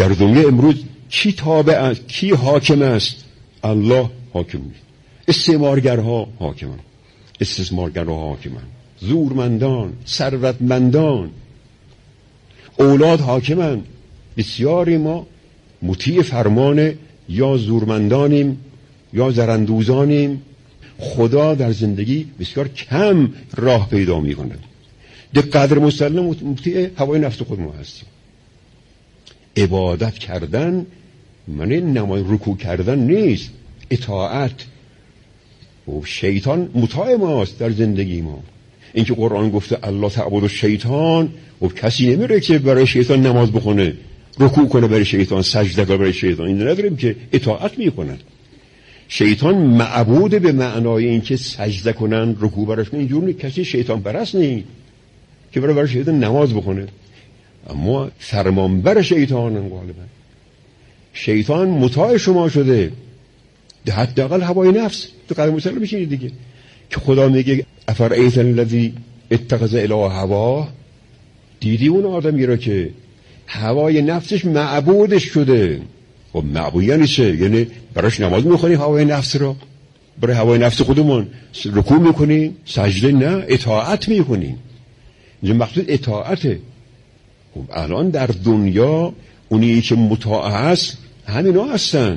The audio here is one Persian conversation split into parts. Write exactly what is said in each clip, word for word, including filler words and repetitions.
در دنیا امروز کی تابع است، کی حاکم است؟ الله حاکم است. استعمارگرها حاکمان، استثمارگرها حاکمان، زورمندان، ثروتمندان، اولاد حاکمان. بسیاری ما مطیع فرمان یا زورمندانیم یا زرندوزانیم. خدا در زندگی بسیار کم راه پیدا می‌کند. در قدر مسلم مطیع هوای نفس خود ما هستیم. عبادت کردن معنی نماز رکوع کردن نیست، اطاعت. و شیطان مطاع ماست در زندگی ما. اینکه قرآن گفته الله تعبد الشیطان، و کسی نمیره که برای شیطان نماز بخونه، رکوع کنه برای شیطان، سجده کنه برای شیطان. این نداریم که اطاعت میکنن. شیطان معبود به معنای اینکه سجده کنن، رکوع براش کنن. اینجور نیست. کسی شیطان پرست نیست که برای برای شیطان نماز بخونه. اما فرمانبر شیطانن غالبا. شیطان مطاع شما شده، حداقل هوای نفس. تو قدر مسلم بشینید دیگه که خدا میگه افرایت الذی اتخذ اله هواه. دیدی اون آدمی را که هوای نفسش معبودش شده. و معبود یعنی چه؟ یعنی براش نماز میخونی هوای نفس را، برای هوای نفس خودمون رکوع میکنی، سجده نه، اطاعت میکنی. اینجا مقصود اطاعته. خب الان در دنیا اونی که مطاع هست همینا هستن،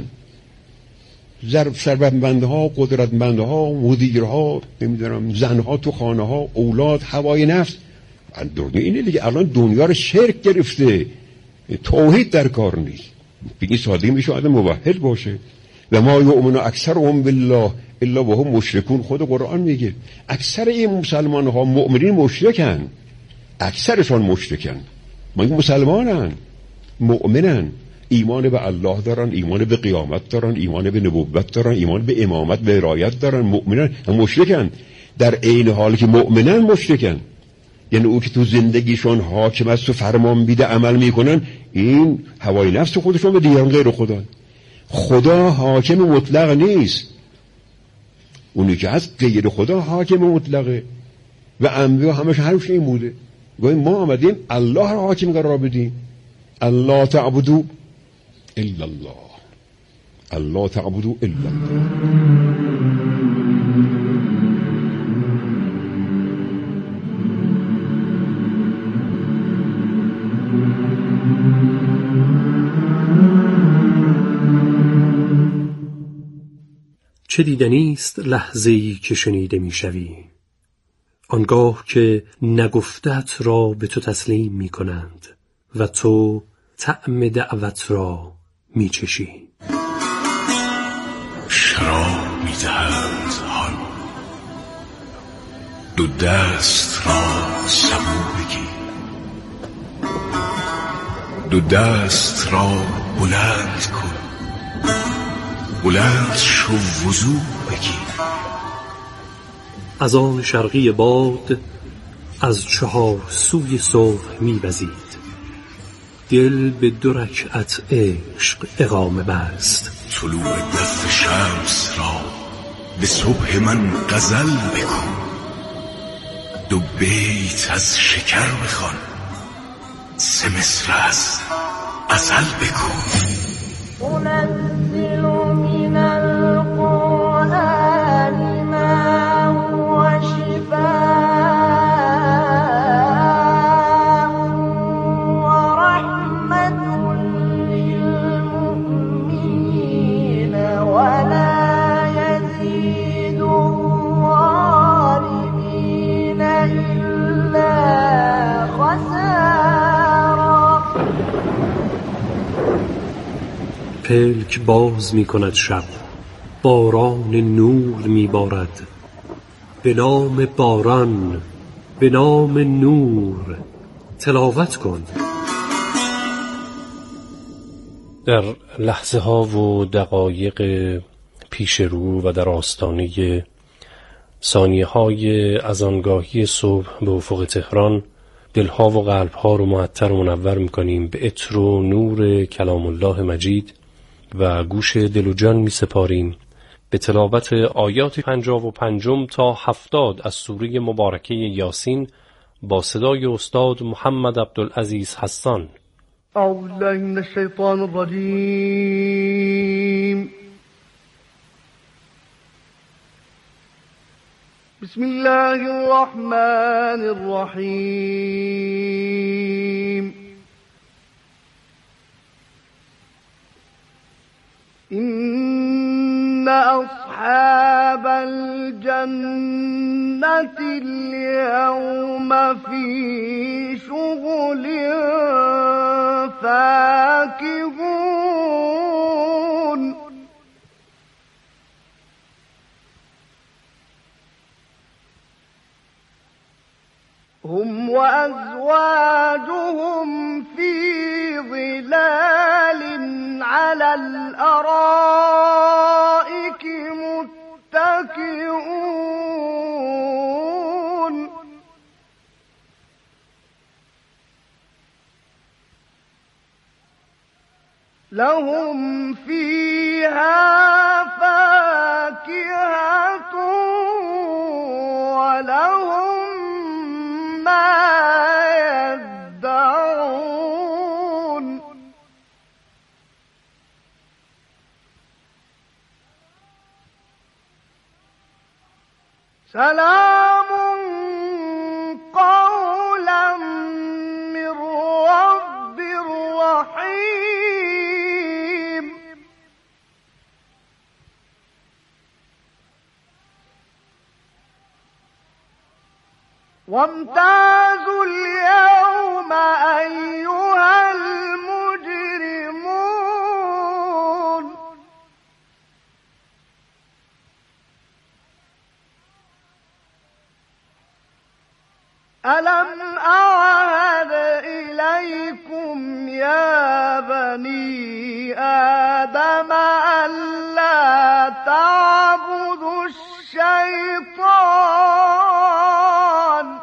ثروتمندها، قدرتمندها، مدیرها، نمیدونم زنها تو خانه ها، اولاد، هوای نفس. دنیا اینه دیگه. الان دنیا رو شرک گرفته، توحید در کار نیست. بگی ساده میشه آدم موحد باشه. و ما یؤمن اکثرهم بالله الا وهم مشرکون. خود قرآن میگه اکثر این مسلمان ها مؤمنین مشرکن، اکثرشان مشرکن. ما این مسلمانن، مؤمنن، ایمان به الله دارن، ایمان به قیامت دارن، ایمان به نبوت دارن، ایمان به امامت به ولایت دارن، مؤمنن، مشرکن. در عین حالی که مؤمنن مشرکن. یعنی او که تو زندگیشون حاکم است و فرمان بیده عمل میکنن، این هوای نفس خودشون به دیگران غیر خدا. خدا حاکم مطلق نیست. اونی که هست غیر خدا حاکم مطلقه. و انبیا همش حرفش این بوده. گویا ما آمدیم الله را حاکم قرار بدیم. الله تعبدو الا الله، الله تعبدو الا الله. چه دیدنیست لحظه‌ای که شنیده میشوی، آنگاه که نگفتت را به تو تسلیم می کنند و تو طعم دعوت را می چشی. شراب می دهند حال، دو دست را سبو بگیر، دو دست را بلند کن، بلند شو وضو بگیر. از آن شرقی باد از چهار سوی صبح می وزید، دل به دو رکعت عشق اقامه بست. طلوع دف شمس را به صبح من غزل بکن، دو بیت از شکر بخوان، سه مصر از ازل بکن. انزل من القرآن ما هو شفاء ورحمة للمؤمنين ولا يزيد الظالمين إلا خسارا. پلک باز می کند شب، باران نور می بارد، به نام باران، به نام نور تلاوت کن. در لحظه ها و دقایق پیش رو و در آستانه ثانیه های از آنگاهی صبح به افق تهران، دلها و قلبها رو معطر و منور میکنیم به عطر و نور کلام الله مجید و گوش دل و جان می سپاریم به تلاوت آیات پنجاه و پنجم تا هفتاد از سوره مبارکه یاسین با صدای استاد محمد عبدالعزیز حسان. أعوذ بالله من الشيطان الرجيم. بسم الله الرحمن الرحيم. إن أصحاب الجنة اليوم في شغل فاكهون هم وأزواجهم في ظلال على الأرائك متكئون لهم فيها فاكهة ولهم ما يدعون سلام قولا من رب رحيم. وامتازوا اليوم أيها المجرمون ألم أعهد إليكم يا بني آدم ألا تعبدوا الشيطان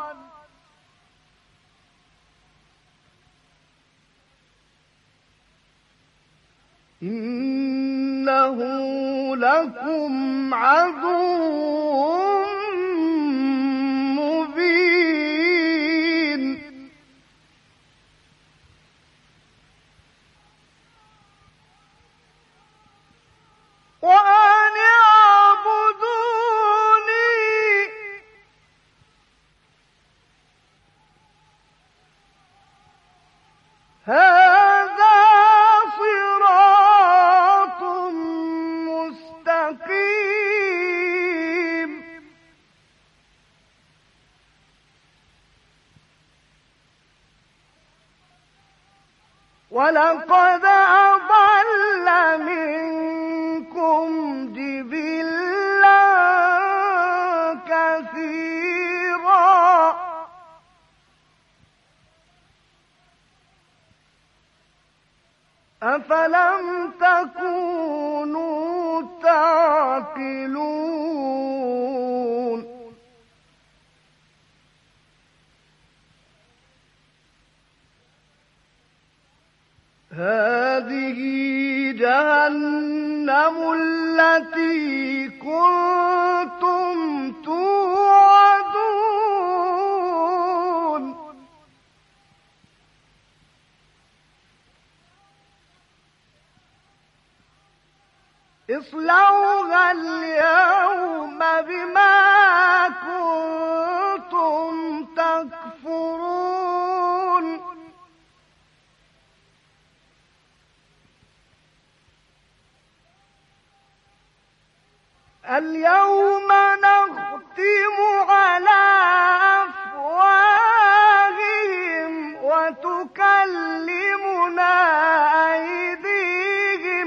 إنه لكم عدو مبين. وأن اعبدوني هذا صراط مستقيم. ولقد أضل منكم جبلا كثيرا أفلم تكونوا تعقلون. هذه جهنم التي كنتم توعدون اصلوها اليوم بما كنتم تكفرون. اليوم نختم على أفواههم وتكلمنا أيديهم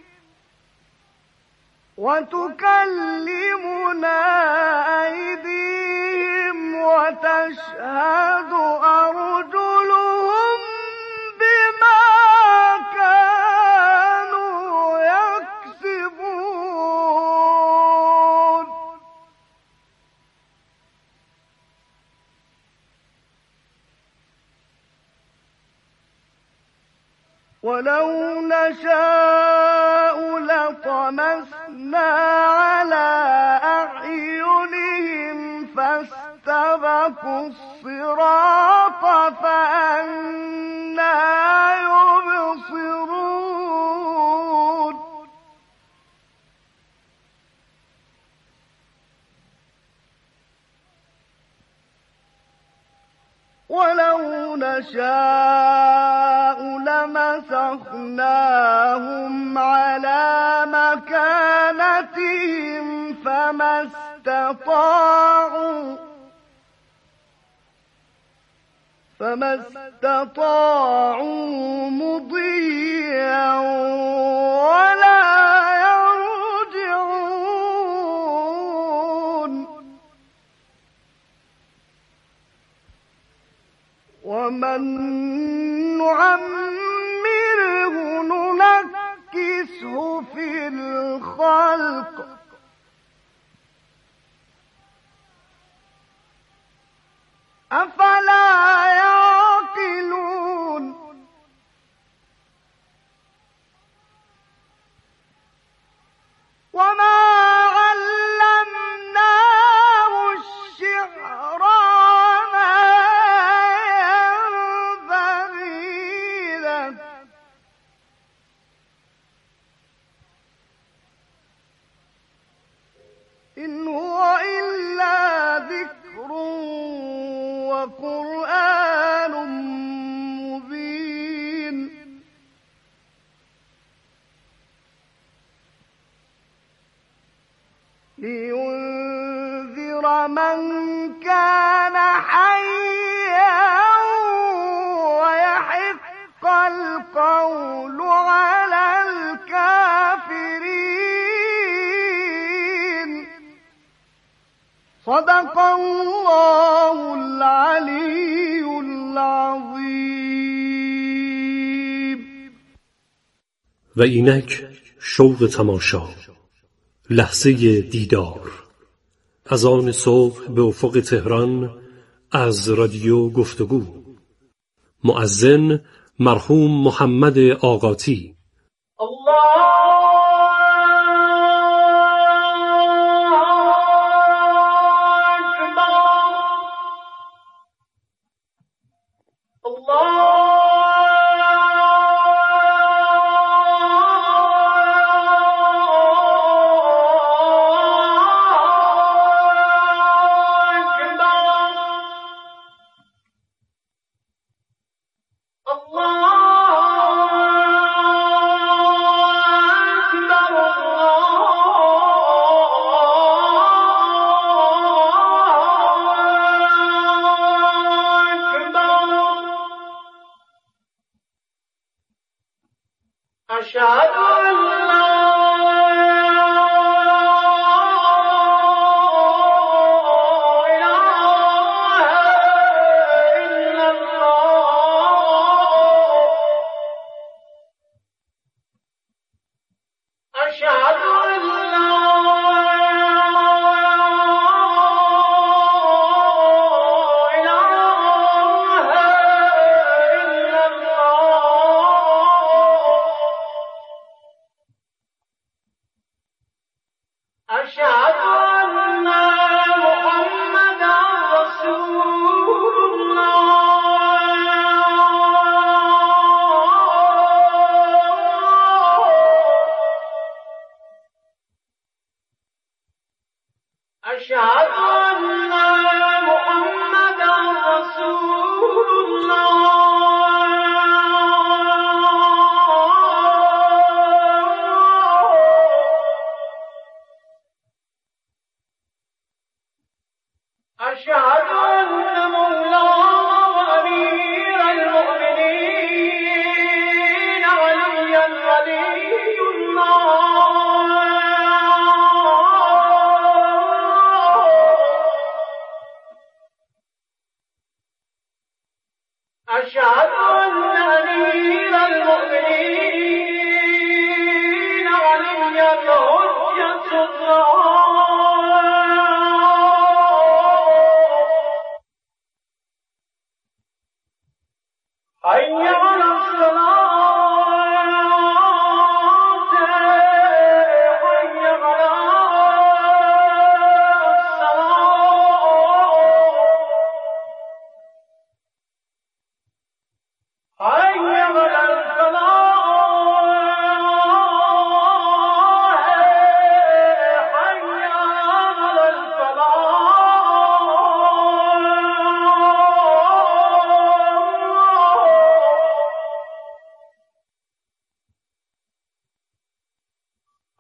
وتكلمنا أيديهم وتشهد أرجلهم بما كانوا يكسبون. ولو نشاء لطمسنا على أعينهم فاستبقوا الصراط فأنى يبصرون. ولو نشاء لمسخناهم على مكانتهم فما استطاعوا فما استطاعوا مضيا ولا يرجعون ومن نعمره ننكسه في الخلق أفلا يعقلون وما علمناه الشعر وما ينبغي له إن هو إلا ذكر وقرآن مبين لينذر من كان حيا ويحق القول على الكافرين صدق الله العلی العظیم. و اینک شوق تماشا، لحظه دیدار، از آن صبح به افق تهران از رادیو گفتگو. مؤذن مرحوم محمد آقاتی. الله أشهد أن لا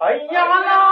حي على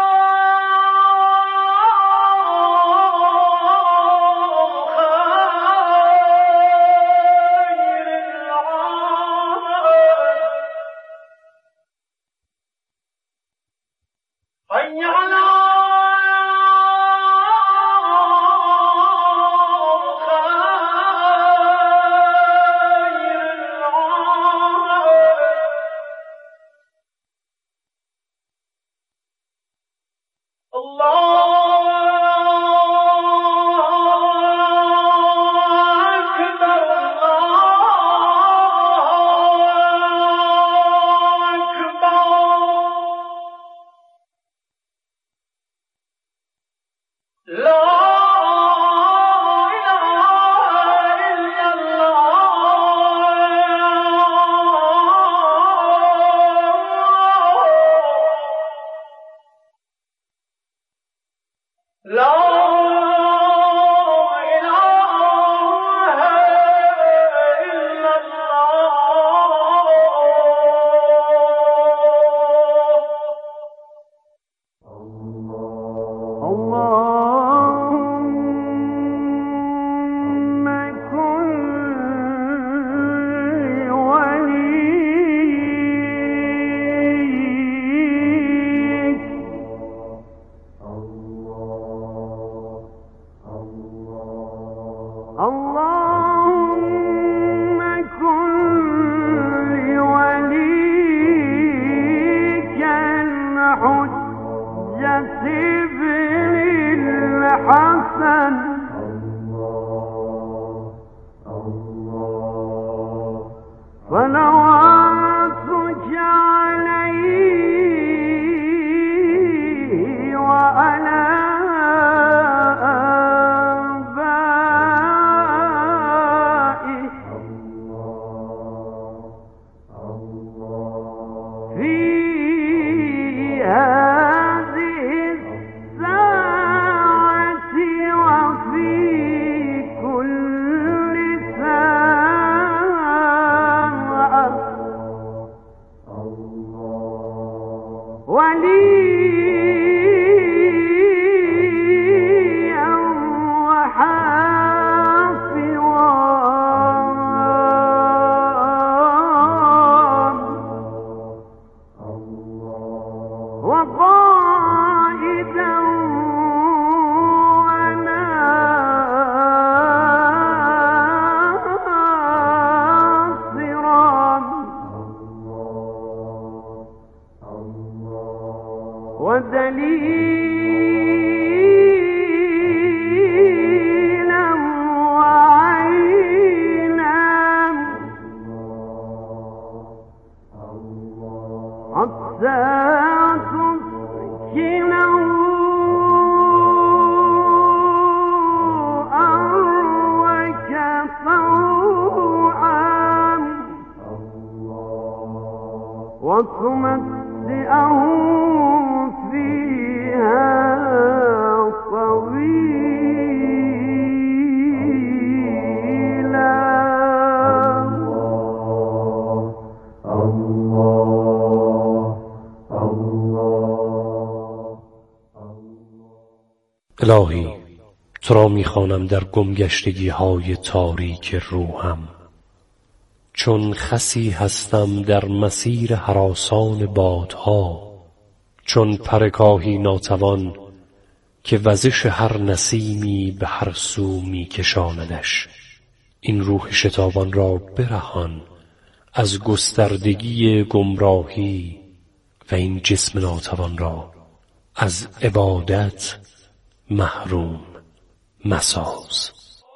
الهی تو را می‌خوانم در گمگشتگی های تاریک روحم، چون خسی هستم در مسیر هراسان بادها، چون پرکاهی ناتوان که وزش هر نسیمی به هر سو می‌کشاندش. این روح شتابان را برهان از گستردگی گمراهی و این جسم ناتوان را از عبادت محروم مساز.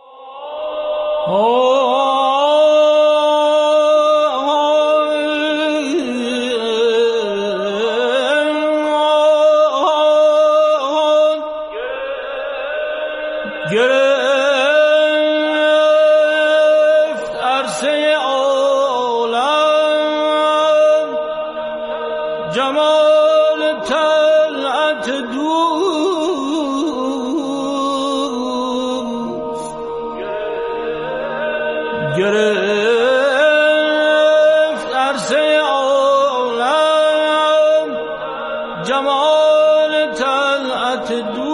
گرفت عرصه عالم جمال طلعت دوست، گرفت عرصه عالم جمال طلعت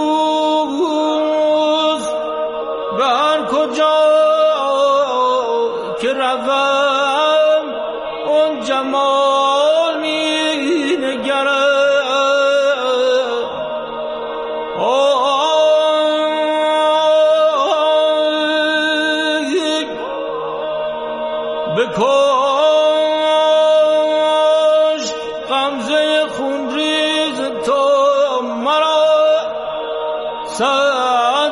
دوست به هر کجا که روم اون جمال می نگرم بکش غمزه خونریز تو مرا صد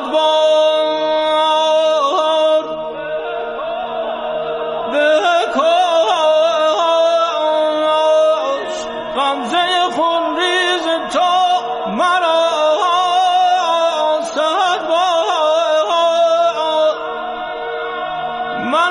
بار بکش غمزه خونریز تو مرا صد بار من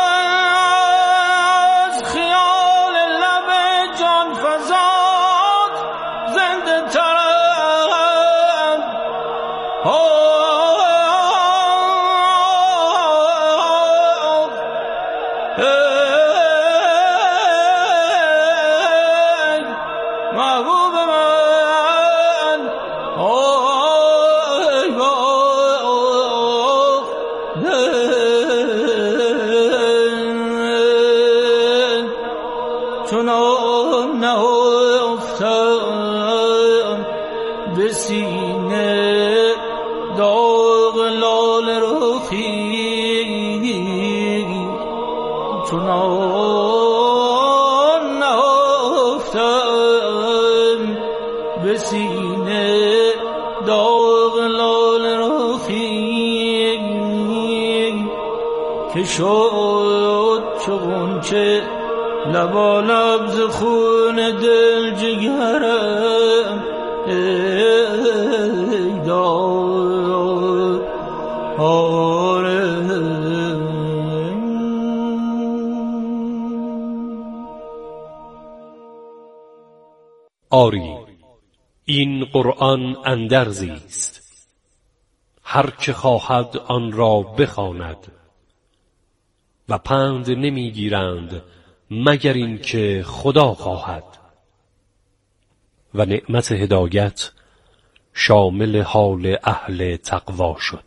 چنان نهفتم به سینه داغ لاله رخی چنان نهفتم به سینه داغ لاله رخی که شد چو غنچه لبالب ز خون دل جگرم ای دار آری این قرآن اندرزی است، هر که خواهد آن را بخواند و پند نمیگیرند مگر این که خدا خواهد. و نعمت هدایت شامل حال اهل تقوا شد.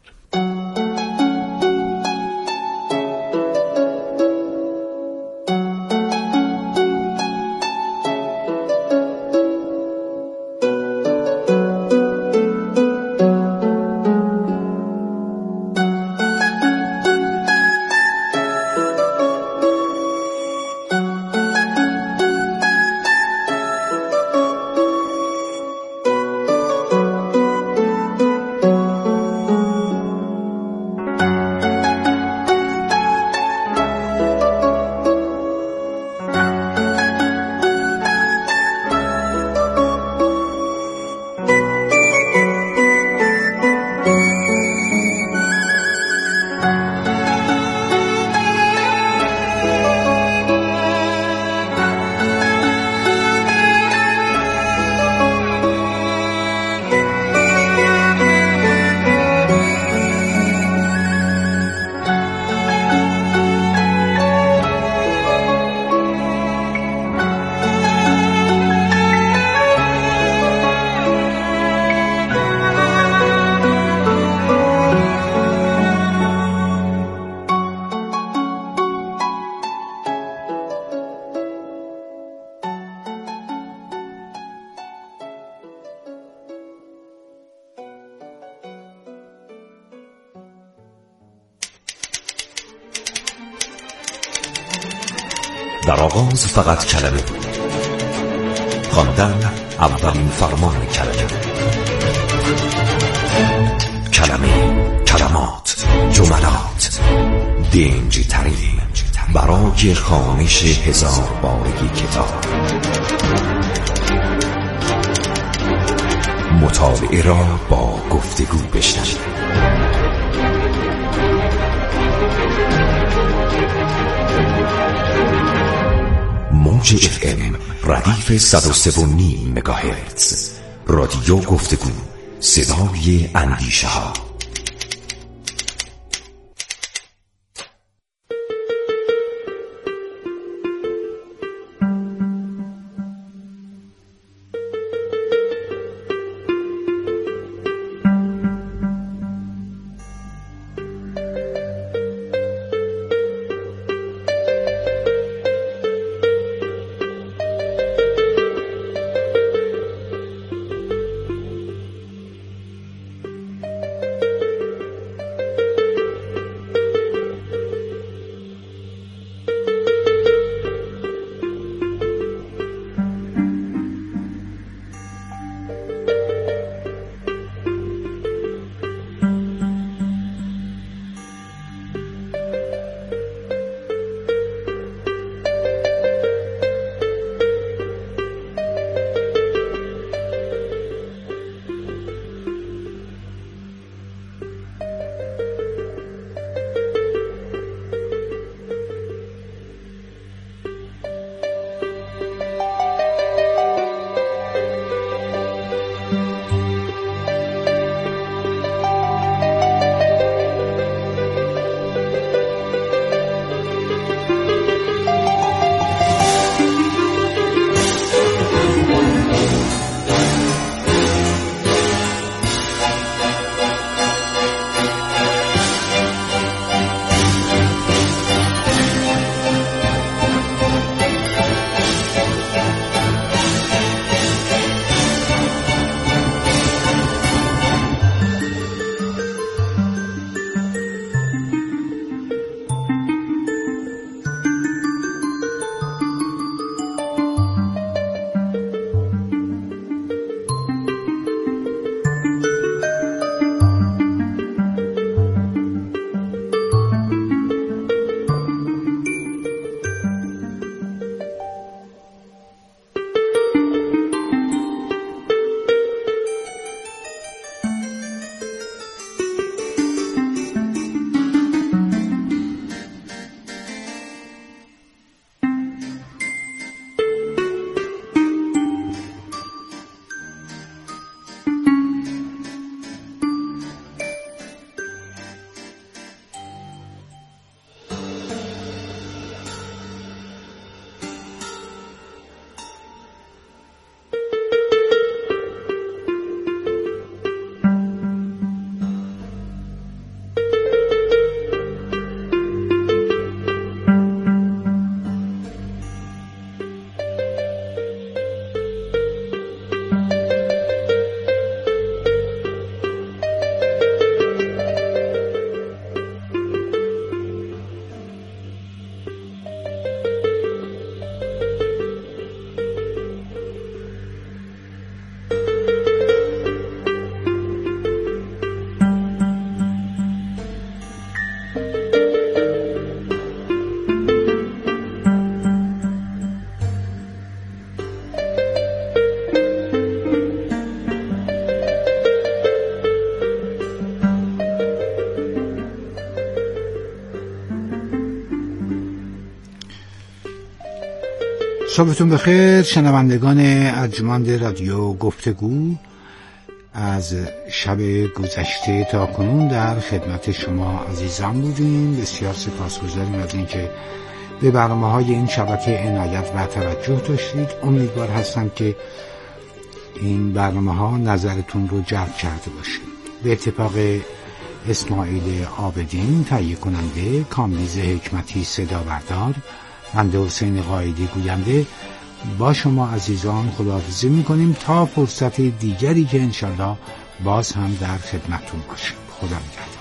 در آغاز فقط کلمه بود، خواندن اولین فرمان کلمه. کلمه، کلمات، جملات، دنجی ترین برای خوانش هزار بارگی کتاب. مطالعه را با گفتگو بشنوید. موج اف ام ردیف صد و سه و نیم مگاهرتز، رادیو گفتگو، صدای اندیشه ها. صبحتون بخیر شنوندگان ارجمند رادیو گفتگو. از شب گذشته تا کنون در خدمت شما عزیزان بودیم. بسیار سپاسگزاریم از اینکه به برنامه‌های این شبکه عنایت و توجه داشتید. امیدوار هستم که این برنامه‌ها نظرتون رو جلب کرده باشه. به اتفاق اسماعیل عابدین تهیه کننده، کامبیز حکمتی صدا بردار، بنده حسین قائدی گوینده، با شما عزیزان خداحافظی میکنیم تا فرصت دیگری که انشالله باز هم در خدمتتون باشیم. خدا نگهدار.